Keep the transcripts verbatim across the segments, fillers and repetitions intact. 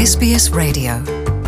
S B S Radio।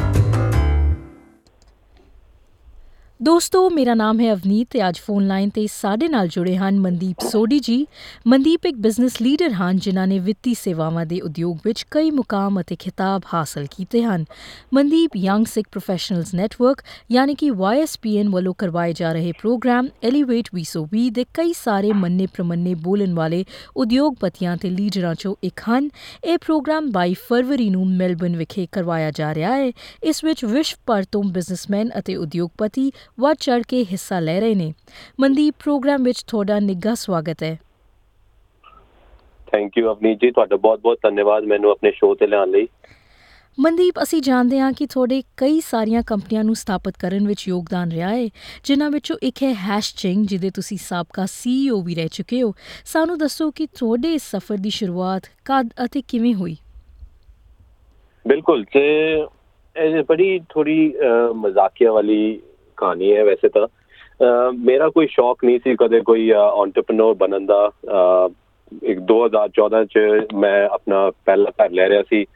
ਦੋਸਤੋ, ਮੇਰਾ ਨਾਮ ਹੈ ਅਵਨੀਤ ਤੇ ਅੱਜ ਫੋਨ ਲਾਈਨ ਤੇ ਸਾਡੇ ਨਾਲ ਜੁੜੇ ਹਨ ਮਨਦੀਪ ਸੋਢੀ ਜੀ। ਮਨਦੀਪ ਇੱਕ ਬਿਜ਼ਨਸ ਲੀਡਰ ਹਨ ਜਿਨ੍ਹਾਂ ਨੇ ਵਿੱਤੀ ਸੇਵਾਵਾਂ ਦੇ ਉਦਯੋਗ ਵਿੱਚ ਕਈ ਮੁਕਾਮ ਅਤੇ ਖਿਤਾਬ ਹਾਸਲ ਕੀਤੇ ਹਨ। Mandeep young Sikh professionals network ਯਾਨੀ ਕਿ ਵਾਈ ਐਸ ਪੀ ਐਨ ਵੱਲੋਂ ਕਰਵਾਏ ਜਾ ਰਹੇ ਪ੍ਰੋਗਰਾਮ ਐਲੀਵੇਟ ਵੀਹ ਸੌ ਵੀਹ ਦੇ ਕਈ ਸਾਰੇ ਮੰਨੇ ਪ੍ਰਮੰਨੇ ਬੋਲਣ ਵਾਲੇ ਉਦਯੋਗਪਤੀਆਂ ਤੇ ਲੀਡਰਾਂ ਚੋਂ ਇੱਕ ਹਨ। ਇਹ ਪ੍ਰੋਗਰਾਮ ਬਾਈ ਫਰਵਰੀ ਨੂੰ ਮੈਲਬਨ ਵਿਖੇ ਕਰਵਾਇਆ ਜਾ ਰਿਹਾ ਹੈ। ਇਸ ਵਿੱਚ ਵਿਸ਼ਵ ਭਰ ਤੋਂ ਬਿਜ਼ਨਸਮੈਨ ਅਤੇ ਉਦਯੋਗਪਤੀ ਵੱਧ ਚੜ੍ਹ ਕੇ ਹਿੱਸਾ ਲੈ ਰਹੇ ਨੇ। ਮਨਦੀਪ, ਪ੍ਰੋਗਰਾਮ ਵਿੱਚ ਤੁਹਾਡਾ ਨਿੱਘਾ ਸਵਾਗਤ ਹੈ। ਥੈਂਕ ਯੂ ਅਵਨੀਤ ਜੀ, ਤੁਹਾਡਾ ਬਹੁਤ ਬਹੁਤ ਧੰਨਵਾਦ ਮੈਨੂੰ ਆਪਣੇ ਸ਼ੋਅ ਤੇ ਲਿਆਉਣ ਲਈ। ਮਨਦੀਪ, ਅਸੀਂ ਜਾਣਦੇ ਹਾਂ ਕਿ ਤੁਹਾਡੇ ਕਈ ਸਾਰੀਆਂ ਕੰਪਨੀਆਂ ਨੂੰ ਸਥਾਪਿਤ ਕਰਨ ਵਿੱਚ ਯੋਗਦਾਨ ਰਿਹਾ ਹੈ, ਜਿਨ੍ਹਾਂ ਵਿੱਚੋਂ ਇੱਕ ਹੈ ਹੈਸ਼ਚਿੰਗ, ਜਿਹਦੇ ਤੁਸੀਂ ਸਾਬਕਾ ਸੀ ਈ ਓ ਵੀ ਰਹਿ ਚੁੱਕੇ ਹੋ। ਸਾਨੂੰ ਦੱਸੋ ਕਿ ਤੁਹਾਡੇ ਇਸ ਸਫ਼ਰ ਦੀ ਸ਼ੁਰੂਆਤ ਕਦ ਅਤੇ ਕਿਵੇਂ ਹੋਈ? ਬਿਲਕੁਲ, ਤੇ ਇਹ ਬੜੀ ਥੋੜੀ ਮਜ਼ਾਕੀਆ ਵਾਲੀ ਕਹਾਣੀ ਹੈ। ਵੈਸੇ ਤਾਂ ਮੇਰਾ ਕੋਈ ਸ਼ੌਕ ਨਹੀਂ ਸੀ ਕਦੇ ਕੋਈ ਐਂਟਰਪ੍ਰੈਨਿਓਰ ਬਣਨ ਦਾ। ਇੱਕ ਦੋ ਹਜ਼ਾਰ ਚੌਦਾਂ 'ਚ ਮੈਂ ਆਪਣਾ ਪਹਿਲਾ ਘਰ ਲੈ ਰਿਹਾ ਸੀ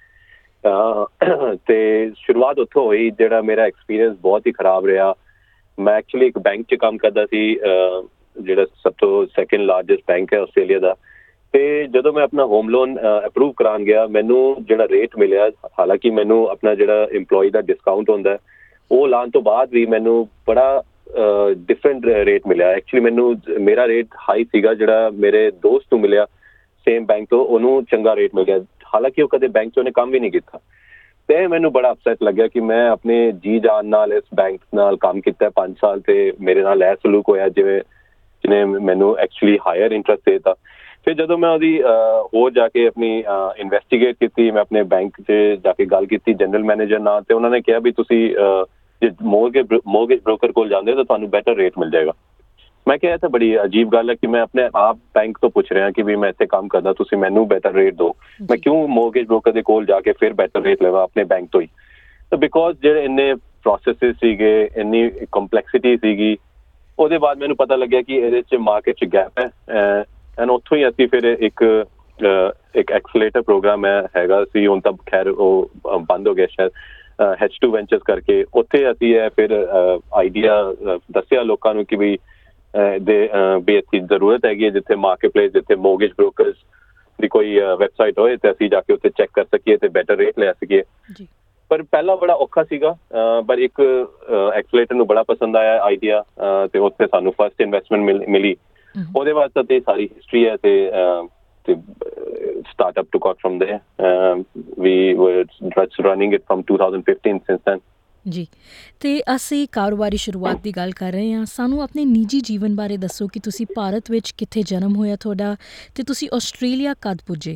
ਤੇ ਸ਼ੁਰੂਆਤ ਉੱਥੋਂ ਹੋਈ। ਜਿਹੜਾ ਮੇਰਾ ਐਕਸਪੀਰੀਅੰਸ ਬਹੁਤ ਹੀ ਖਰਾਬ ਰਿਹਾ। ਮੈਂ ਐਕਚੁਅਲੀ ਇੱਕ ਬੈਂਕ 'ਚ ਕੰਮ ਕਰਦਾ ਸੀ, ਜਿਹੜਾ ਸਭ ਤੋਂ ਸੈਕਿੰਡ ਲਾਰਜੈਸਟ ਬੈਂਕ ਹੈ ਆਸਟ੍ਰੇਲੀਆ ਦਾ। ਤੇ ਜਦੋਂ ਮੈਂ ਆਪਣਾ ਹੋਮ ਲੋਨ ਅਪਰੂਵ ਕਰਾਉਣ ਗਿਆ, ਮੈਨੂੰ ਜਿਹੜਾ ਰੇਟ ਮਿਲਿਆ, ਹਾਲਾਂਕਿ ਮੈਨੂੰ ਆਪਣਾ ਜਿਹੜਾ ਇੰਪਲੋਈ ਦਾ ਡਿਸਕਾਊਂਟ ਹੁੰਦਾ ਉਹ ਲਾਉਣ ਤੋਂ ਬਾਅਦ ਵੀ ਮੈਨੂੰ ਬੜਾ ਡਿਫਰੈਂਟ ਰੇਟ ਮਿਲਿਆ। ਐਕਚੁਅਲੀ ਮੈਨੂੰ ਮੇਰਾ ਰੇਟ ਹਾਈ ਸੀਗਾ, ਜਿਹੜਾ ਮੇਰੇ ਦੋਸਤ ਨੂੰ ਮਿਲਿਆ ਸੇਮ ਬੈਂਕ ਤੋਂ ਉਹਨੂੰ ਚੰਗਾ ਰੇਟ ਮਿਲ ਗਿਆ, ਹਾਲਾਂਕਿ ਉਹ ਕਦੇ ਬੈਂਕ 'ਚ ਉਹਨੇ ਕੰਮ ਵੀ ਨਹੀਂ ਕੀਤਾ। ਤੇ ਮੈਨੂੰ ਬੜਾ ਅਪਸੈਟ ਲੱਗਿਆ ਕਿ ਮੈਂ ਆਪਣੇ ਜੀ ਜਾਨ ਨਾਲ ਇਸ ਬੈਂਕ ਨਾਲ ਕੰਮ ਕੀਤਾ ਪੰਜ ਸਾਲ ਤੇ ਮੇਰੇ ਨਾਲ ਇਹ ਸਲੂਕ ਹੋਇਆ ਜਿਵੇਂ ਜਿਹਨੇ ਮੈਨੂੰ ਐਕਚੁਅਲੀ ਹਾਇਰ ਇੰਟਰਸਟ ਦੇ ਦਿੱਤਾ। ਫਿਰ ਜਦੋਂ ਮੈਂ ਉਹਦੀ ਹੋਰ ਜਾ ਕੇ ਆਪਣੀ ਇਨਵੈਸਟੀਗੇਟ ਕੀਤੀ, ਮੈਂ ਆਪਣੇ ਬੈਂਕ 'ਚ ਜਾ ਕੇ ਗੱਲ ਕੀਤੀ ਜਨਰਲ ਮੈਨੇਜਰ ਨਾਲ, ਤੇ ਉਹਨਾਂ ਨੇ ਕਿਹਾ ਵੀ ਤੁਸੀਂ ਜੇ ਮੋਰਗੇਜ ਮੋਰਗੇਜ ਬ੍ਰੋਕਰ ਕੋਲ ਜਾਂਦੇ ਤਾਂ ਤੁਹਾਨੂੰ ਬੈਟਰ ਰੇਟ ਮਿਲ ਜਾਏਗਾ। ਮੈਂ ਕਿਹਾ ਇਹ ਤਾਂ ਬੜੀ ਅਜੀਬ ਗੱਲ ਹੈ ਕਿ ਮੈਂ ਆਪਣੇ ਆਪ ਬੈਂਕ ਤੋਂ ਪੁੱਛ ਰਿਹਾ ਕਿ ਵੀ ਮੈਂ ਇੱਥੇ ਕੰਮ ਕਰਦਾ, ਤੁਸੀਂ ਮੈਨੂੰ ਬੈਟਰ ਰੇਟ ਦਿਓ। ਮੈਂ ਕਿਉਂ ਮੋਰਗੇਜ ਬ੍ਰੋਕਰ ਦੇ ਕੋਲ ਜਾ ਕੇ ਫਿਰ ਬੈਟਰ ਰੇਟ ਲਵਾਂ ਆਪਣੇ ਬੈਂਕ ਤੋਂ ਹੀ? ਤਾਂ ਬਿਕੋਜ਼ ਜਿਹੜੇ ਇੰਨੇ ਪ੍ਰੋਸੈਸਿਸ ਸੀਗੇ, ਇੰਨੀ ਕੰਪਲੈਕਸਿਟੀ ਸੀਗੀ। ਉਹਦੇ ਬਾਅਦ ਮੈਨੂੰ ਪਤਾ ਲੱਗਿਆ ਕਿ ਇਹਦੇ 'ਚ ਮਾਰਕੀਟ 'ਚ ਗੈਪ ਹੈ। ਐਂਡ ਉੱਥੋਂ ਹੀ ਅਸੀਂ ਫਿਰ ਇੱਕ ਇੱਕ ਐਕਸਲੇਟਰ ਪ੍ਰੋਗਰਾਮ ਹੈ ਹੈਗਾ ਸੀ, ਹੁਣ ਤਾਂ ਖੈਰ ਉਹ ਬੰਦ ਹੋ ਗਿਆ ਸ਼ਾਇਦ, ਐਚ ਟੂ ਵੈਂਚਰਸ ਕਰਕੇ। ਉੱਥੇ ਅਸੀਂ ਇਹ ਫਿਰ ਆਈਡੀਆ ਦੱਸਿਆ ਲੋਕਾਂ ਨੂੰ ਕਿ ਵੀ ਦੇ ਵੀ ਇੱਥੇ ਜ਼ਰੂਰਤ ਹੈਗੀ ਹੈ ਜਿੱਥੇ ਮਾਰਕੀਟ ਪਲੇਸ, ਜਿੱਥੇ ਮੋਰਗੇਜ ਬ੍ਰੋਕਰਸ ਦੀ ਕੋਈ ਵੈਬਸਾਈਟ ਹੋਏ ਤੇ ਅਸੀਂ ਜਾ ਕੇ ਉੱਥੇ ਚੈੱਕ ਕਰ ਸਕੀਏ ਤੇ ਬੈਟਰ ਰੇਟ ਲੈ ਸਕੀਏ। ਪਰ ਪਹਿਲਾਂ ਬੜਾ ਔਖਾ ਸੀਗਾ, ਪਰ ਇੱਕ ਐਕਸਲੇਟਰ ਨੂੰ ਬੜਾ ਪਸੰਦ ਆਇਆ ਆਈਡੀਆ ਤੇ ਉੱਥੇ ਸਾਨੂੰ ਫਸਟ ਇਨਵੈਸਟਮੈਂਟ ਮਿਲੀ। ਉਹਦੇ ਬਾਅਦ ਤਾਂ ਤੇ ਸਾਰੀ ਹਿਸਟਰੀ ਹੈ ਤੇ ਤੇ startup took off from there. Um, we were just running it from twenty fifteen since then. ਜੀ, ਤੇ ਅਸੀਂ ਕਾਰੋਬਾਰੀ ਸ਼ੁਰੂਆਤ ਦੀ ਗੱਲ ਕਰ ਰਹੇ ਹਾਂ। ਸਾਨੂੰ ਆਪਣੇ ਨਿੱਜੀ ਜੀਵਨ ਬਾਰੇ ਦੱਸੋ ਕਿ ਤੁਸੀਂ ਭਾਰਤ ਵਿੱਚ ਕਿੱਥੇ ਜਨਮ ਹੋਇਆ ਤੁਹਾਡਾ ਤੇ ਤੁਸੀਂ ਆਸਟ੍ਰੇਲੀਆ ਕਦ ਪੁੱਜੇ?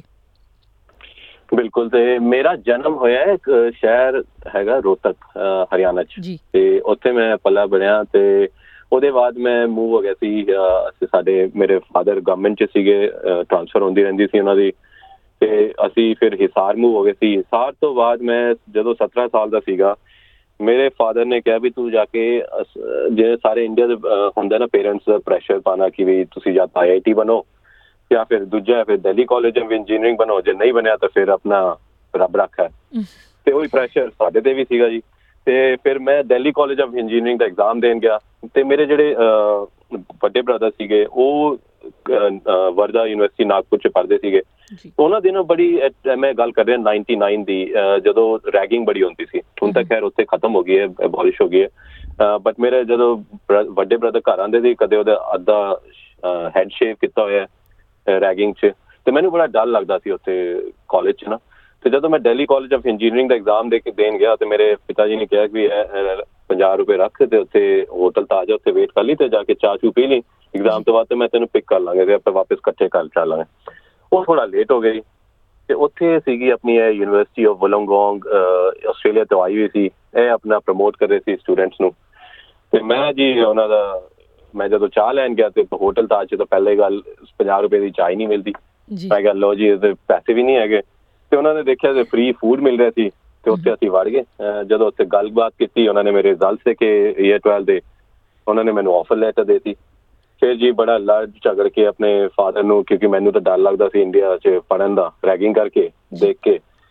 ਬਿਲਕੁਲ, ਤੇ ਮੇਰਾ ਜਨਮ ਹੋਇਆ ਇੱਕ ਸ਼ਹਿਰ ਹੈਗਾ ਰੋਹਤਕ, ਹਰਿਆਣਾ 'ਚ, ਤੇ ਉੱਥੇ ਮੈਂ ਪਲਾ ਬਣਿਆ। ਤੇ ਉਹਦੇ ਬਾਅਦ ਮੈਂ ਮੂਵ ਹੋ ਗਿਆ ਸੀ। ਸਾਡੇ ਮੇਰੇ ਫਾਦਰ ਗਵਰਨਮੈਂਟ 'ਚ ਸੀਗੇ, ਟ੍ਰਾਂਸਫਰ ਹੁੰਦੀ ਰਹਿੰਦੀ ਸੀ ਉਹਨਾਂ ਦੀ, ਤੇ ਅਸੀਂ ਫਿਰ ਹਿਸਾਰ ਮੂਵ ਹੋ ਗਏ ਸੀ। ਹਿਸਾਰ ਤੋਂ ਬਾਅਦ ਮੈਂ ਜਦੋਂ ਸਤਾਰਾਂ ਸਾਲ ਦਾ ਸੀਗਾ, ਮੇਰੇ ਫਾਦਰ ਨੇ ਕਿਹਾ ਵੀ ਤੂੰ ਜਾ ਕੇ ਜਿਹੜੇ ਸਾਰੇ ਇੰਡੀਆ ਦੇ ਹੁੰਦਾ ਨਾ ਪੇਰੈਂਟਸ ਦਾ ਪ੍ਰੈਸ਼ਰ ਪਾਉਣਾ ਕਿ ਵੀ ਤੁਸੀਂ ਜਾਂ ਤਾਂ ਆਈ ਆਈ ਟੀ ਬਣੋ ਜਾਂ ਫਿਰ ਦੂਜਾ ਫਿਰ ਦਿੱਲੀ ਕਾਲਜ ਆਫ ਇੰਜੀਨੀਅਰਿੰਗ ਬਣੋ, ਜੇ ਨਹੀਂ ਬਣਿਆ ਤਾਂ ਫਿਰ ਆਪਣਾ ਰੱਬ ਰੱਖਾ। ਤੇ ਉਹੀ ਪ੍ਰੈਸ਼ਰ ਸਾਡੇ ਤੇ ਵੀ ਸੀਗਾ ਜੀ। ਤੇ ਫਿਰ ਮੈਂ ਦਿੱਲੀ ਕਾਲਜ ਆਫ ਇੰਜੀਨੀਅਰਿੰਗ ਦਾ ਐਗਜ਼ਾਮ ਦੇਣ ਗਿਆ, ਤੇ ਮੇਰੇ ਜਿਹੜੇ ਵੱਡੇ ਬ੍ਰਦਰ ਸੀਗੇ ਉਹ ਵਰਦਾ ਯੂਨੀਵਰਸਿਟੀ ਨਾਗਪੁਰ 'ਚ ਪੜ੍ਹਦੇ ਸੀਗੇ। ਉਹਨਾਂ ਦਿਨੋਂ ਬੜੀ, ਮੈਂ ਗੱਲ ਕਰ ਰਿਹਾ ਨਾਈਨਟੀ ਨਾਈਨ ਦੀ, ਜਦੋਂ ਰੈਗਿੰਗ ਬੜੀ ਹੁੰਦੀ ਸੀ। ਹੁਣ ਤਾਂ ਖੈਰ ਉੱਥੇ ਖਤਮ ਹੋ ਗਈ ਹੈ, ਐਬੋਲਿਸ਼ ਹੋ ਗਈ ਹੈ। ਬਟ ਮੇਰੇ ਜਦੋਂ ਵੱਡੇ ਬ੍ਰਦਰ ਘਰ ਆਉਂਦੇ ਸੀ, ਕਦੇ ਉਹਦਾ ਅੱਧਾ ਹੈਡ ਸ਼ੇਵ ਕੀਤਾ ਹੋਇਆ ਰੈਗਿੰਗ 'ਚ, ਤੇ ਮੈਨੂੰ ਬੜਾ ਡਰ ਲੱਗਦਾ ਸੀ ਉੱਥੇ ਕਾਲਜ 'ਚ ਨਾ। ਤੇ ਜਦੋਂ ਮੈਂ ਦਿੱਲੀ ਕਾਲਜ ਆਫ ਇੰਜੀਨੀਅਰਿੰਗ ਦਾ ਐਗਜ਼ਾਮ ਦੇ ਕੇ ਦੇਣ ਗਿਆ, ਤੇ ਮੇਰੇ ਪਿਤਾ ਜੀ ਨੇ ਕਿਹਾ ਵੀ ਪੰਜਾਹ ਰੁਪਏ ਰੱਖ ਤੇ ਉੱਥੇ ਹੋਟਲ ਤਾਂ ਆ ਜਾ, ਉੱਥੇ ਵੇਟ ਕਰ ਲਈ ਤੇ ਜਾ ਕੇ ਚਾਹ ਚੂ ਪੀ ਲਈ ਐਗਜ਼ਾਮ ਤੋਂ ਬਾਅਦ, ਤੇ ਮੈਂ ਤੈਨੂੰ ਪਿਕ ਕਰ ਲਾਂਗੇ ਤੇ ਆਪਾਂ ਵਾਪਸ ਇਕੱਠੇ ਘਰ ਚੱਲਾਂਗੇ। ਉਹ ਥੋੜਾ ਲੇਟ ਹੋ ਗਈ, ਤੇ ਉੱਥੇ ਸੀਗੀ ਆਪਣੀ ਇਹ ਯੂਨੀਵਰਸਿਟੀ ਆਫ ਵੋਲੋਂਗੋਂਗ, ਆਸਟ੍ਰੇਲੀਆ ਤੋਂ ਆਈ ਹੋਈ ਸੀ। ਇਹ ਆਪਣਾ ਪ੍ਰਮੋਟ ਕਰ ਰਹੇ ਸੀ ਸਟੂਡੈਂਟਸ ਨੂੰ। ਤੇ ਮੈਂ ਜੀ ਉਹਨਾਂ ਦਾ, ਮੈਂ ਜਦੋਂ ਚਾਹ ਲੈਣ ਗਿਆ ਤੇ ਹੋਟਲ ਤਾਜ 'ਚ ਤਾਂ ਪਹਿਲੇ ਗੱਲ ਪੰਜਾਹ ਰੁਪਏ ਦੀ ਚਾਹ ਹੀ ਨਹੀਂ ਮਿਲਦੀ। ਮੈਂ ਕਿਹਾ ਲਓ ਜੀ, ਇਹਦੇ ਪੈਸੇ ਵੀ ਨਹੀਂ ਹੈਗੇ। ਤੇ ਉਹਨਾਂ ਨੇ ਦੇਖਿਆ ਤੇ ਫ੍ਰੀ ਫੂਡ ਮਿਲ ਰਿਹਾ ਸੀ, ਤੇ ਉੱਥੇ ਅਸੀਂ ਵੜ ਗਏ। ਜਦੋਂ ਉੱਥੇ ਗੱਲਬਾਤ ਕੀਤੀ, ਉਹਨਾਂ ਨੇ ਮੇਰੇ ਰਿਜ਼ਲਟ ਦੇ ਕੇ ਈਅਰ ਟਵੈਲਵ ਦੇ, ਉਹਨਾਂ ਨੇ ਮੈਨੂੰ ਆਫਰ ਲੈਟਰ ਦੇ ਦਿੱਤੀ। ਫਿਰ ਜੀ ਬੜਾ ਲੜ ਝਗੜ ਕੇ ਆਪਣੇ ਫਾਦਰ ਨੂੰ, ਕਿਉਂਕਿ ਮੈਨੂੰ ਤਾਂ ਡਰ ਲੱਗਦਾ ਸੀ ਇੰਡੀਆ 'ਚ ਪੜ੍ਹਨ ਦਾ, ਰੈਗਿੰਗ ਕਰਕੇ ਦੇਖ ਕੇ,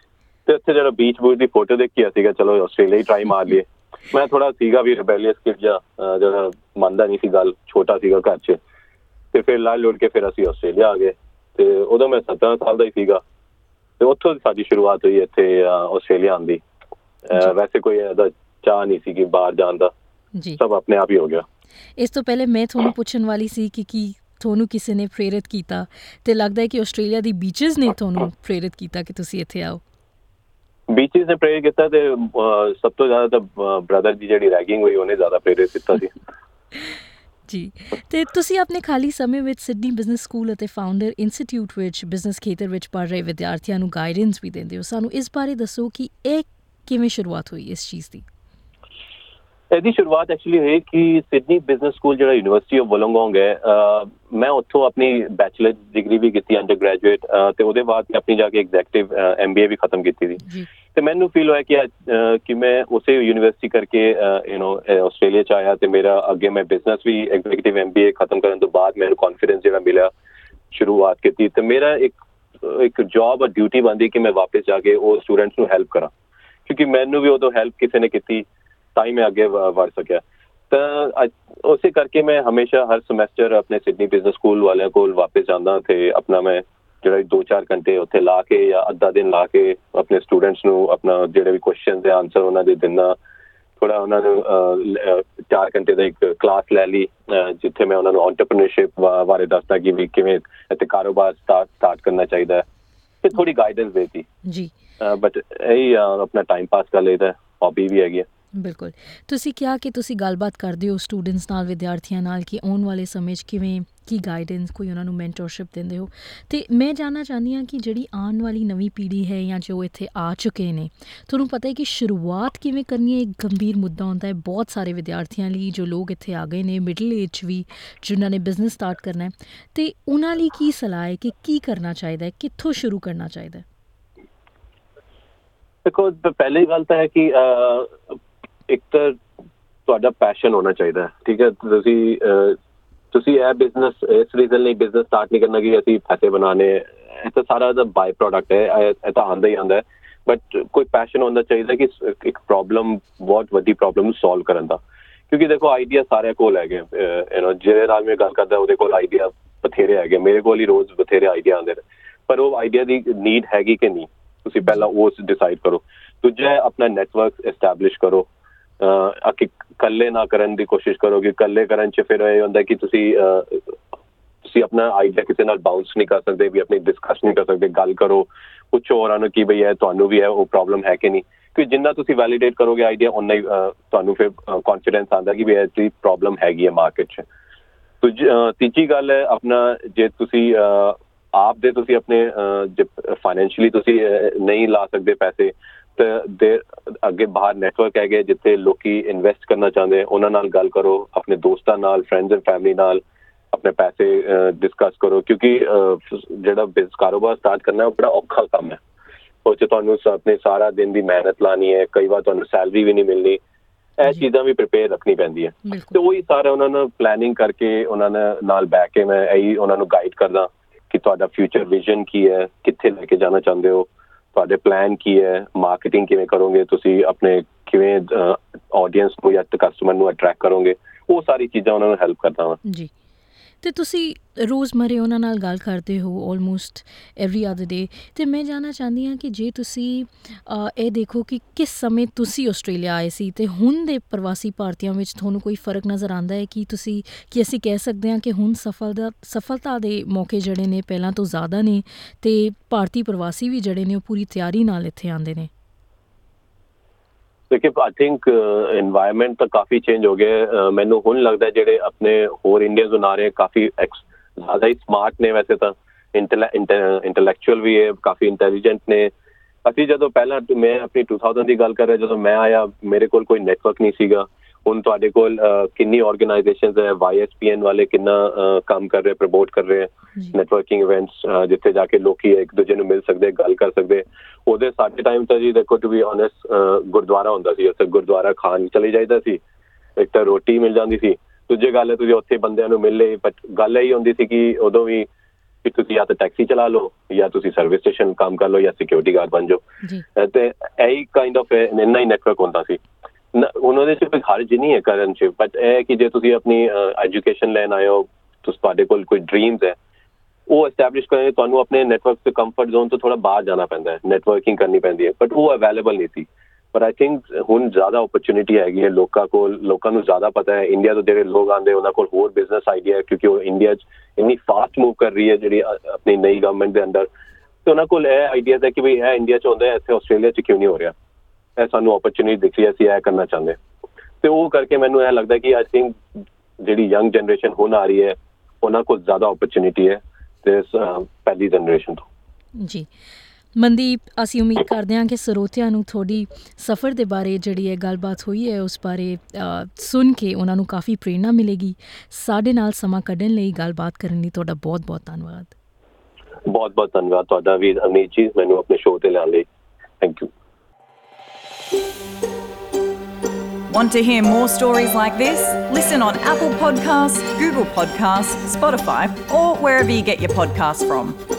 ਤੇ ਉੱਥੇ ਜਿਹੜਾ ਬੀਚ ਬੂਚ ਦੀ ਫੋਟੋ ਦੇਖੀ ਸੀਗਾ, ਚਲੋ ਆਸਟ੍ਰੇਲੀਆ ਹੀ ਟਰਾਈ ਮਾਰ ਲਈਏ। ਮੈਂ ਥੋੜਾ ਸੀਗਾ ਵੀ ਰਿਬੈਲੀਅਸ ਕਿਡ ਜਿਹਾ, ਜਿਹੜਾ ਮੰਨਦਾ ਨਹੀਂ ਸੀ ਗੱਲ, ਛੋਟਾ ਸੀਗਾ ਘਰ 'ਚ। ਤੇ ਫਿਰ ਲਾ ਲੁੜ ਕੇ ਫਿਰ ਅਸੀਂ ਆਸਟ੍ਰੇਲੀਆ ਆ ਗਏ। ਤੇ ਉਦੋਂ ਮੈਂ ਸੱਤਰਾਂ ਸਾਲ ਦਾ ਹੀ ਸੀਗਾ ਤੇ ਉੱਥੋਂ ਸਾਡੀ ਸ਼ੁਰੂਆਤ ਹੋਈ ਇੱਥੇ ਆਸਟ੍ਰੇਲੀਆ ਆਉਣ ਦੀ। ਵੈਸੇ ਕੋਈ ਇਹਦਾ ਚਾਹ ਨਹੀਂ ਸੀ ਕਿ ਬਾਹਰ ਜਾਣ ਦਾ, ਸਭ ਆਪਣੇ ਆਪ ਹੀ ਹੋ ਗਿਆ। ਇਸ ਤੋਂ ਪਹਿਲੇ ਮੈਂ ਤੁਹਾਨੂੰ ਪੁੱਛਣ ਵਾਲੀ ਸੀ ਕਿ ਕੀ ਤੁਹਾਨੂੰ ਕਿਸੇ ਨੇ ਪ੍ਰੇਰਿਤ ਕੀਤਾ, ਤੇ ਲੱਗਦਾ ਹੈ ਕਿ ਆਸਟ੍ਰੇਲੀਆ ਦੀ ਬੀਚਿਸ ਨੇ ਤੁਹਾਨੂੰ ਪ੍ਰੇਰਿਤ ਕੀਤਾ ਕਿ ਤੁਸੀਂ ਇੱਥੇ ਆਓ। ਬੀਚਿਸ ਨੇ ਪ੍ਰੇਰਿਤ ਕੀਤਾ ਤੇ ਸਭ ਤੋਂ ਜ਼ਿਆਦਾ ਤਾਂ ਬ੍ਰਦਰ ਦੀ ਜਿਹੜੀ ਰੈਗਿੰਗ ਹੋਈ ਉਹਨੇ ਜ਼ਿਆਦਾ ਪ੍ਰੇਰਿਤ ਕੀਤਾ ਸੀ। ਜੀ, ਤੇ ਤੁਸੀਂ ਆਪਣੇ ਖਾਲੀ ਸਮੇਂ ਵਿੱਚ ਸਿਡਨੀ ਬਿਜ਼ਨਸ ਸਕੂਲ ਅਤੇ ਫਾਊਂਡਰ ਇੰਸਟੀਚਿਊਟ ਵਿੱਚ ਬਿਜ਼ਨਸ ਖੇਤਰ ਵਿੱਚ ਪੜ੍ਹ ਰਹੇ ਵਿਦਿਆਰਥੀਆਂ ਨੂੰ ਗਾਈਡੈਂਸ ਵੀ ਦਿੰਦੇ ਹੋ। ਸਾਨੂੰ ਇਸ ਬਾਰੇ ਦੱਸੋ ਕਿ ਇਹ ਕਿਵੇਂ ਸ਼ੁਰੂਆਤ ਹੋਈ ਇਸ ਚੀਜ਼ ਦੀ? ਇਹਦੀ ਸ਼ੁਰੂਆਤ ਐਕਚੁਅਲੀ ਹੋਈ ਕਿ ਸਿਡਨੀ ਬਿਜ਼ਨਸ ਸਕੂਲ ਜਿਹੜਾ ਯੂਨੀਵਰਸਿਟੀ ਆਫ ਵੋਲੋਂਗੋਂਗ ਹੈ, ਮੈਂ ਉੱਥੋਂ ਆਪਣੀ ਬੈਚਲਰ ਡਿਗਰੀ ਵੀ ਕੀਤੀ ਅੰਡਰ ਗ੍ਰੈਜੂਏਟ, ਤੇ ਉਹਦੇ ਬਾਅਦ ਮੈਂ ਆਪਣੀ ਜਾ ਕੇ ਐਗਜ਼ੈਕਟਿਵ ਐਮ ਬੀ ਏ ਵੀ ਖਤਮ ਕੀਤੀ ਸੀ। ਤੇ ਮੈਨੂੰ ਫੀਲ ਹੋਇਆ ਕਿ ਕਿ ਮੈਂ ਉਸੇ ਯੂਨੀਵਰਸਿਟੀ ਕਰਕੇ ਯੂ ਨੋ ਆਸਟ੍ਰੇਲੀਆ 'ਚ ਆਇਆ, ਤੇ ਮੇਰਾ ਅੱਗੇ ਮੈਂ ਬਿਜ਼ਨਸ ਵੀ ਐਗਜ਼ੈਕਟਿਵ ਐਮ ਬੀ ਏ ਖਤਮ ਕਰਨ ਤੋਂ ਬਾਅਦ ਮੈਨੂੰ ਕੌਨਫੀਡੈਂਸ ਜਿਹੜਾ ਮਿਲਿਆ, ਸ਼ੁਰੂਆਤ ਕੀਤੀ। ਤੇ ਮੇਰਾ ਇੱਕ ਇੱਕ ਜੌਬ ਔਰ ਡਿਊਟੀ ਬਣਦੀ ਕਿ ਮੈਂ ਵਾਪਸ ਜਾ ਕੇ ਉਹ ਸਟੂਡੈਂਟਸ ਨੂੰ ਹੈਲਪ ਕਰਾਂ, ਕਿਉਂਕਿ ਮੈਨੂੰ ਵੀ ਉਦੋਂ ਹੈਲਪ ਕਿਸੇ ਨੇ ਕੀਤੀ ਤਾਂ ਹੀ ਮੈਂ ਅੱਗੇ ਵਧ ਸਕਿਆ। ਤਾਂ ਉਸੇ ਕਰਕੇ ਮੈਂ ਹਮੇਸ਼ਾ ਹਰ ਸਮੈਸਟਰ ਆਪਣੇ ਸਿਡਨੀ ਬਿਜ਼ਨਸ ਸਕੂਲ ਵਾਲਿਆਂ ਕੋਲ ਵਾਪਸ ਜਾਂਦਾ ਤੇ ਆਪਣਾ ਮੈਂ ਜਿਹੜਾ ਦੋ ਚਾਰ ਘੰਟੇ ਉੱਥੇ ਲਾ ਕੇ ਜਾਂ ਅੱਧਾ ਦਿਨ ਲਾ ਕੇ ਆਪਣੇ ਸਟੂਡੈਂਟਸ ਨੂੰ ਆਪਣਾ ਜਿਹੜੇ ਵੀ ਕੁਐਸਚਨ ਦੇ ਆਨਸਰ ਉਹਨਾਂ ਦੇ ਦਿੰਦਾ, ਥੋੜਾ ਉਹਨਾਂ ਨੂੰ ਚਾਰ ਘੰਟੇ ਦਾ ਇੱਕ ਕਲਾਸ ਲੈ ਲਈ ਜਿੱਥੇ ਮੈਂ ਉਹਨਾਂ ਨੂੰ ਐਂਟਰਪ੍ਰੀਨਰਸ਼ਿਪ ਬਾਰੇ ਦੱਸਦਾ ਕਿ ਵੀ ਕਿਵੇਂ ਇੱਥੇ ਕਾਰੋਬਾਰ ਸਟਾਰਟ ਸਟਾਰਟ ਕਰਨਾ ਚਾਹੀਦਾ ਹੈ, ਤੇ ਥੋੜੀ ਗਾਈਡੈਂਸ ਦੇਤੀ ਜੀ। ਬਟ ਇਹੀ ਆਪਣਾ ਟਾਈਮ ਪਾਸ ਕਰ ਲਈਦਾ, ਹੌਬੀ ਵੀ ਹੈਗੀ ਹੈ। ਬਿਲਕੁਲ, ਤੁਸੀਂ ਕਿਹਾ ਕਿ ਤੁਸੀਂ ਗੱਲਬਾਤ ਕਰਦੇ ਹੋ ਸਟੂਡੈਂਟਸ ਨਾਲ, ਵਿਦਿਆਰਥੀਆਂ ਨਾਲ, ਕਿ ਆਉਣ ਵਾਲੇ ਸਮੇਂ 'ਚ ਕਿਵੇਂ ਕੀ ਗਾਈਡੈਂਸ, ਕੋਈ ਉਹਨਾਂ ਨੂੰ ਮੈਂਟਰਸ਼ਿਪ ਦਿੰਦੇ ਹੋ। ਅਤੇ ਮੈਂ ਜਾਣਨਾ ਚਾਹੁੰਦੀ ਹਾਂ ਕਿ ਜਿਹੜੀ ਆਉਣ ਵਾਲੀ ਨਵੀਂ ਪੀੜ੍ਹੀ ਹੈ ਜਾਂ ਜੋ ਇੱਥੇ ਆ ਚੁੱਕੇ ਨੇ, ਤੁਹਾਨੂੰ ਪਤਾ ਹੈ ਕਿ ਸ਼ੁਰੂਆਤ ਕਿਵੇਂ ਕਰਨੀ ਹੈ, ਇੱਕ ਗੰਭੀਰ ਮੁੱਦਾ ਹੁੰਦਾ ਹੈ ਬਹੁਤ ਸਾਰੇ ਵਿਦਿਆਰਥੀਆਂ ਲਈ, ਜੋ ਲੋਕ ਇੱਥੇ ਆ ਗਏ ਨੇ ਮਿਡਲ ਏਜ 'ਚ ਵੀ, ਜਿਨ੍ਹਾਂ ਨੇ ਬਿਜ਼ਨਸ ਸਟਾਰਟ ਕਰਨਾ ਹੈ, ਅਤੇ ਉਹਨਾਂ ਲਈ ਕੀ ਸਲਾਹ ਹੈ ਕਿ ਕੀ ਕਰਨਾ ਚਾਹੀਦਾ ਹੈ, ਕਿੱਥੋਂ ਸ਼ੁਰੂ ਕਰਨਾ ਚਾਹੀਦਾ? ਦੇਖੋ, ਪਹਿਲੀ ਗੱਲ ਤਾਂ ਹੈ ਕਿ ਇੱਕ ਤਾਂ ਤੁਹਾਡਾ ਪੈਸ਼ਨ ਹੋਣਾ ਚਾਹੀਦਾ, ਠੀਕ ਹੈ। ਤੁਸੀਂ ਤੁਸੀਂ ਇਹ ਬਿਜ਼ਨਸ ਇਸ ਰੀਜ਼ਨ ਲਈ ਬਿਜ਼ਨਸ ਸਟਾਰਟ ਨਹੀਂ ਕਰਨਾ ਕਿ ਅਸੀਂ ਪੈਸੇ ਬਣਾਉਣੇ, ਇਹ ਤਾਂ ਸਾਰਾ ਦਾ ਬਾਈ ਪ੍ਰੋਡਕਟ ਹੈ, ਇਹ ਤਾਂ ਆਉਂਦਾ ਹੀ ਆਉਂਦਾ ਹੈ। ਬਟ ਕੋਈ ਪੈਸ਼ਨ ਹੋਣਾ ਚਾਹੀਦਾ ਕਿ ਇੱਕ ਪ੍ਰੋਬਲਮ, ਬਹੁਤ ਵੱਡੀ ਪ੍ਰੋਬਲਮ ਨੂੰ ਸੋਲਵ ਕਰਨ ਦਾ, ਕਿਉਂਕਿ ਦੇਖੋ ਆਈਡੀਆ ਸਾਰਿਆਂ ਕੋਲ ਹੈਗੇ, ਜਿਹਦੇ ਨਾਲ ਮੈਂ ਗੱਲ ਕਰਦਾ ਉਹਦੇ ਕੋਲ ਆਈਡੀਆ ਬਥੇਰੇ ਹੈਗੇ, ਮੇਰੇ ਕੋਲ ਹੀ ਰੋਜ਼ ਬਥੇਰੇ ਆਈਡੀਆ ਆਉਂਦੇ ਨੇ, ਪਰ ਉਹ ਆਈਡੀਆ ਦੀ ਨੀਡ ਹੈਗੀ ਕਿ ਨਹੀਂ, ਤੁਸੀਂ ਪਹਿਲਾਂ ਉਸ ਡਿਸਾਈਡ ਕਰੋ। ਦੂਜਾ, ਆਪਣਾ ਨੈਟਵਰਕ ਐਸਟੈਬਲਿਸ਼ ਕਰੋ, ਕਿ ਇਕੱਲੇ ਨਾ ਕਰਨ ਦੀ ਕੋਸ਼ਿਸ਼ ਕਰੋ, ਕਿ ਇਕੱਲੇ ਕਰਨ 'ਚ ਫਿਰ ਇਹ ਹੁੰਦਾ ਕਿ ਤੁਸੀਂ ਤੁਸੀਂ ਆਪਣਾ ਆਈਡੀਆ ਕਿਸੇ ਨਾਲ ਬਾਊਂਸ ਨਹੀਂ ਕਰ ਸਕਦੇ, ਵੀ ਆਪਣੀ ਡਿਸਕਸ ਨਹੀਂ ਕਰ ਸਕਦੇ, ਗੱਲ ਕਰੋ, ਪੁੱਛੋ ਹੋਰਾਂ ਨੂੰ ਕਿ ਬਈ ਇਹ ਤੁਹਾਨੂੰ ਵੀ ਹੈ ਉਹ ਪ੍ਰੋਬਲਮ ਹੈ ਕਿ ਨਹੀਂ, ਕਿਉਂਕਿ ਜਿੰਨਾ ਤੁਸੀਂ ਵੈਲੀਡੇਟ ਕਰੋਗੇ ਆਈਡੀਆ, ਓਨਾ ਹੀ ਤੁਹਾਨੂੰ ਫਿਰ ਕੌਨਫੀਡੈਂਸ ਆਉਂਦਾ ਕਿ ਵੀ ਇਹ ਪ੍ਰੋਬਲਮ ਹੈਗੀ ਹੈ ਮਾਰਕੀਟ 'ਚ। ਦੂਜੀ ਤੀਜੀ ਗੱਲ ਹੈ, ਆਪਣਾ ਜੇ ਤੁਸੀਂ ਆਪ ਦੇ ਤੁਸੀਂ ਆਪਣੇ ਜੇ ਫਾਈਨੈਂਸ਼ੀਅਲੀ ਤੁਸੀਂ ਨਹੀਂ ਲਾ ਸਕਦੇ ਪੈਸੇ, ਤੇ ਦੇ ਅੱਗੇ ਬਾਹਰ ਨੈਟਵਰਕ ਹੈਗੇ ਜਿੱਥੇ ਲੋਕੀ ਇਨਵੈਸਟ ਕਰਨਾ ਚਾਹੁੰਦੇ, ਉਹਨਾਂ ਨਾਲ ਗੱਲ ਕਰੋ, ਆਪਣੇ ਦੋਸਤਾਂ ਨਾਲ, ਫਰੈਂਡਸ ਐਂਡ ਫੈਮਿਲੀ ਨਾਲ ਆਪਣੇ ਪੈਸੇ ਡਿਸਕਸ ਕਰੋ, ਕਿਉਂਕਿ ਜਿਹੜਾ ਬਿਜ਼ਨਸ ਕਾਰੋਬਾਰ ਸਟਾਰਟ ਕਰਨਾ ਉਹ ਬੜਾ ਔਖਾ ਕੰਮ ਹੈ, ਉਹ 'ਚ ਤੁਹਾਨੂੰ ਆਪਣੇ ਸਾਰਾ ਦਿਨ ਦੀ ਮਿਹਨਤ ਲਾਉਣੀ ਹੈ, ਕਈ ਵਾਰ ਤੁਹਾਨੂੰ ਸੈਲਰੀ ਵੀ ਨਹੀਂ ਮਿਲਣੀ, ਇਹ ਚੀਜ਼ਾਂ ਵੀ ਪ੍ਰੀਪੇਅਰ ਰੱਖਣੀ ਪੈਂਦੀ ਹੈ। ਤੇ ਉਹੀ ਸਾਰਾ ਉਹਨਾਂ ਨੂੰ ਪਲੈਨਿੰਗ ਕਰਕੇ ਉਹਨਾਂ ਨਾਲ ਬਹਿ ਕੇ ਮੈਂ ਇਹੀ ਉਹਨਾਂ ਨੂੰ ਗਾਈਡ ਕਰਦਾ ਕਿ ਤੁਹਾਡਾ ਫਿਊਚਰ ਵਿਜ਼ਨ ਕੀ ਹੈ, ਕਿੱਥੇ ਲੈ ਕੇ ਜਾਣਾ ਚਾਹੁੰਦੇ ਹੋ, ਤੁਹਾਡੇ ਪਲਾਨ ਕੀ ਹੈ, ਮਾਰਕੀਟਿੰਗ ਕਿਵੇਂ ਕਰੋਗੇ, ਤੁਸੀਂ ਆਪਣੇ ਕਿਵੇਂ ਆਡੀਅੰਸ ਨੂੰ ਜਾਂ ਕਸਟਮਰ ਨੂੰ ਅਟਰੈਕਟ ਕਰੋਗੇ, ਉਹ ਸਾਰੀ ਚੀਜ਼ਾਂ ਉਹਨਾਂ ਨੂੰ ਹੈਲਪ ਕਰਦਾ ਵਾਂ ਜੀ। ਅਤੇ ਤੁਸੀਂ ਰੋਜ਼ਮਰੇ ਉਹਨਾਂ ਨਾਲ ਗੱਲ ਕਰਦੇ ਹੋ ਆਲਮੋਸਟ ਐਵਰੀ ਅਦਰ ਡੇ, ਅਤੇ ਮੈਂ ਜਾਣਨਾ ਚਾਹੁੰਦੀ ਹਾਂ ਕਿ ਜੇ ਤੁਸੀਂ ਇਹ ਦੇਖੋ ਕਿ ਕਿਸ ਸਮੇਂ ਤੁਸੀਂ ਆਸਟ੍ਰੇਲੀਆ ਆਏ ਸੀ ਅਤੇ ਹੁਣ ਦੇ ਪ੍ਰਵਾਸੀ ਭਾਰਤੀਆਂ ਵਿੱਚ ਤੁਹਾਨੂੰ ਕੋਈ ਫ਼ਰਕ ਨਜ਼ਰ ਆਉਂਦਾ ਹੈ ਕਿ ਤੁਸੀਂ ਕਿ ਅਸੀਂ ਕਹਿ ਸਕਦੇ ਹਾਂ ਕਿ ਹੁਣ ਸਫਲਤਾ ਸਫਲਤਾ ਦੇ ਮੌਕੇ ਜਿਹੜੇ ਨੇ ਪਹਿਲਾਂ ਤੋਂ ਜ਼ਿਆਦਾ ਨੇ, ਅਤੇ ਭਾਰਤੀ ਪ੍ਰਵਾਸੀ ਵੀ ਜਿਹੜੇ ਨੇ ਉਹ ਪੂਰੀ ਤਿਆਰੀ ਨਾਲ ਇੱਥੇ ਆਉਂਦੇ ਨੇ? ਦੇਖਿਏ, ਆਈ ਥਿੰਕ ਇਨਵਾਇਰਮੈਂਟ ਤਾਂ ਕਾਫੀ ਚੇਂਜ ਹੋ ਗਿਆ। ਮੈਨੂੰ ਹੁਣ ਲੱਗਦਾ ਜਿਹੜੇ ਆਪਣੇ ਹੋਰ ਇੰਡੀਅਨਸ ਬਣਾ ਰਹੇ ਕਾਫੀ ਐਕਸ ਜ਼ਿਆਦਾ ਹੀ ਸਮਾਰਟ ਨੇ, ਵੈਸੇ ਤਾਂ ਇੰਟੈਲੈਕਚੁਅਲ ਵੀ ਹੈ, ਕਾਫੀ ਇੰਟੈਲੀਜੈਂਟ ਨੇ। ਅਸੀਂ ਜਦੋਂ ਪਹਿਲਾਂ ਮੈਂ ਆਪਣੀ ਟੂ ਥਾਊਜ਼ੈਂਡ ਦੀ ਗੱਲ ਕਰ ਰਿਹਾ, ਜਦੋਂ ਮੈਂ ਆਇਆ ਮੇਰੇ ਕੋਲ ਕੋਈ ਨੈਟਵਰਕ ਨਹੀਂ ਸੀਗਾ। ਹੁਣ ਤੁਹਾਡੇ ਕੋਲ ਕਿੰਨੀ ਆਰਗੇਨਾਈਜੇਸ਼ਨਸ ਹੈ, ਵਾਈ ਐਸ ਪੀ ਐਨ ਵਾਲੇ ਕਿੰਨਾ ਕੰਮ ਕਰ ਰਹੇ, ਪ੍ਰਮੋਟ ਕਰ ਰਹੇ ਨੈਟਵਰਕਿੰਗ ਇਵੈਂਟਸ, ਜਿੱਥੇ ਜਾ ਕੇ ਲੋਕੀ ਇੱਕ ਦੂਜੇ ਨੂੰ ਮਿਲ ਸਕਦੇ, ਗੱਲ ਕਰ ਸਕਦੇ। ਉਹਦੇ ਸਾਡੇ ਟਾਈਮ ਤਾਂ ਜੀ ਦੇਖੋ, ਟੂ ਬੀ ਓਨੈਸਟ, ਗੁਰਦੁਆਰਾ ਹੁੰਦਾ ਸੀ, ਉੱਥੇ ਗੁਰਦੁਆਰਾ ਖਾਣ ਚਲੇ ਜਾਈਦਾ ਸੀ, ਇੱਕ ਤਾਂ ਰੋਟੀ ਮਿਲ ਜਾਂਦੀ ਸੀ, ਦੂਜੀ ਗੱਲ ਹੈ ਤੁਸੀਂ ਉੱਥੇ ਬੰਦਿਆਂ ਨੂੰ ਮਿਲ ਲਏ। ਬਟ ਗੱਲ ਇਹੀ ਹੁੰਦੀ ਸੀ ਕਿ ਉਦੋਂ ਵੀ ਕਿ ਤੁਸੀਂ ਜਾਂ ਤਾਂ ਟੈਕਸੀ ਚਲਾ ਲਓ ਜਾਂ ਤੁਸੀਂ ਸਰਵਿਸ ਸਟੇਸ਼ਨ ਕੰਮ ਕਰ ਲਓ ਜਾਂ ਸਿਕਿਉਰਿਟੀ ਗਾਰਡ ਬਣ ਜਾਓ। ਤੇ ਇਹੀ ਕਾਈਂਡ ਆਫ ਇੰਨਾ ਹੀ ਨੈਟਵਰਕ ਹੁੰਦਾ ਸੀ। ਹੁਣ ਉਹਦੇ 'ਚ ਕੋਈ ਹਰਜ ਨਹੀਂ ਹੈ ਕਰਨ 'ਚ, ਬਟ ਇਹ ਕਿ ਜੇ ਤੁਸੀਂ ਆਪਣੀ ਐਜੂਕੇਸ਼ਨ ਲੈਣ ਆਏ ਹੋ, ਤੁਸੀਂ ਤੁਹਾਡੇ ਕੋਲ ਕੋਈ ਡਰੀਮਸ ਹੈ, ਉਹ ਐਸਟੈਬਲਿਸ਼ ਕਰਨ ਤੁਹਾਨੂੰ ਆਪਣੇ ਨੈਟਵਰਕ ਦੇ ਕੰਫਰਟ ਜ਼ੋਨ ਤੋਂ ਥੋੜ੍ਹਾ ਬਾਹਰ ਜਾਣਾ ਪੈਂਦਾ ਹੈ, ਨੈਟਵਰਕਿੰਗ ਕਰਨੀ ਪੈਂਦੀ ਹੈ, ਬਟ ਉਹ ਅਵੇਲੇਬਲ ਨਹੀਂ ਸੀ। ਪਰ ਆਈ ਥਿੰਕ ਹੁਣ ਜ਼ਿਆਦਾ ਓਪਰਚੁਨਿਟੀ ਹੈਗੀ ਹੈ ਲੋਕਾਂ ਕੋਲ, ਲੋਕਾਂ ਨੂੰ ਜ਼ਿਆਦਾ ਪਤਾ ਹੈ ਇੰਡੀਆ ਤੋਂ ਜਿਹੜੇ ਲੋਕ ਆਉਂਦੇ ਉਹਨਾਂ ਕੋਲ ਹੋਰ ਬਿਜ਼ਨਸ ਆਈਡੀਆ ਹੈ, ਕਿਉਂਕਿ ਉਹ ਇੰਡੀਆ 'ਚ ਇੰਨੀ ਫਾਸਟ ਮੂਵ ਕਰ ਰਹੀ ਹੈ ਜਿਹੜੀ ਆਪਣੀ ਨਈ ਗਵਰਨਮੈਂਟ ਦੇ ਅੰਡਰ, ਤੇ ਉਹਨਾਂ ਕੋਲ ਇਹ ਆਈਡੀਆ ਹੈ ਕਿ ਵੀ ਇਹ ਇੰਡੀਆ 'ਚ ਹੁੰਦਾ, ਇੱਥੇ ਆਸਟ੍ਰੇਲੀਆ 'ਚ ਕਿਉਂ ਨਹੀਂ ਹੋ ਰਿਹਾ, ਇਹ ਸਾਨੂੰ ਓਪਰਚੁਨਿਟੀ ਦਿਖ ਰਹੀ ਹੈ, ਅਸੀਂ ਇਹ ਕਰਨਾ ਚਾਹੁੰਦੇ। ਤੇ ਉਹ ਕਰਕੇ ਮੈਨੂੰ ਇਹ ਲੱਗਦਾ ਕਿ ਆਈ ਥਿੰਕ ਜਿਹੜੀ ਯੰਗ ਜਨਰੇਸ਼ਨ ਹੁਣ ਆ ਰਹੀ ਹੈ ਉਹਨਾਂ ਕੋਲ ਜ਼ਿਆਦਾ ਓਪਰਚੁਨਿਟੀ ਹੈ ਤੇ ਪਹਿਲੀ ਜਨਰੇਸ਼ਨ ਤੋਂ। ਜੀ ਮਨਦੀਪ, ਅਸੀਂ ਉਮੀਦ ਕਰਦੇ ਹਾਂ ਕਿ ਸਰੋਤਿਆਂ ਨੂੰ ਤੁਹਾਡੀ ਸਫ਼ਰ ਦੇ ਬਾਰੇ ਜਿਹੜੀ ਇਹ ਗੱਲਬਾਤ ਹੋਈ ਹੈ ਉਸ ਬਾਰੇ ਸੁਣ ਕੇ ਉਹਨਾਂ ਨੂੰ ਕਾਫੀ ਪ੍ਰੇਰਨਾ ਮਿਲੇਗੀ। ਸਾਡੇ ਨਾਲ ਸਮਾਂ ਕੱਢਣ ਲਈ, ਗੱਲਬਾਤ ਕਰਨ ਲਈ ਤੁਹਾਡਾ ਬਹੁਤ ਬਹੁਤ ਧੰਨਵਾਦ। ਬਹੁਤ ਬਹੁਤ ਧੰਨਵਾਦ ਤੁਹਾਡਾ ਵੀ ਅਮਨੀਤ ਜੀ, ਮੈਨੂੰ ਆਪਣੇ ਸ਼ੋਅ ਤੇ ਲੈਣ ਲਈ। Thank you. Want to hear more stories like this? Listen on Apple Podcasts, Google Podcasts, Spotify, or wherever you get your podcasts from.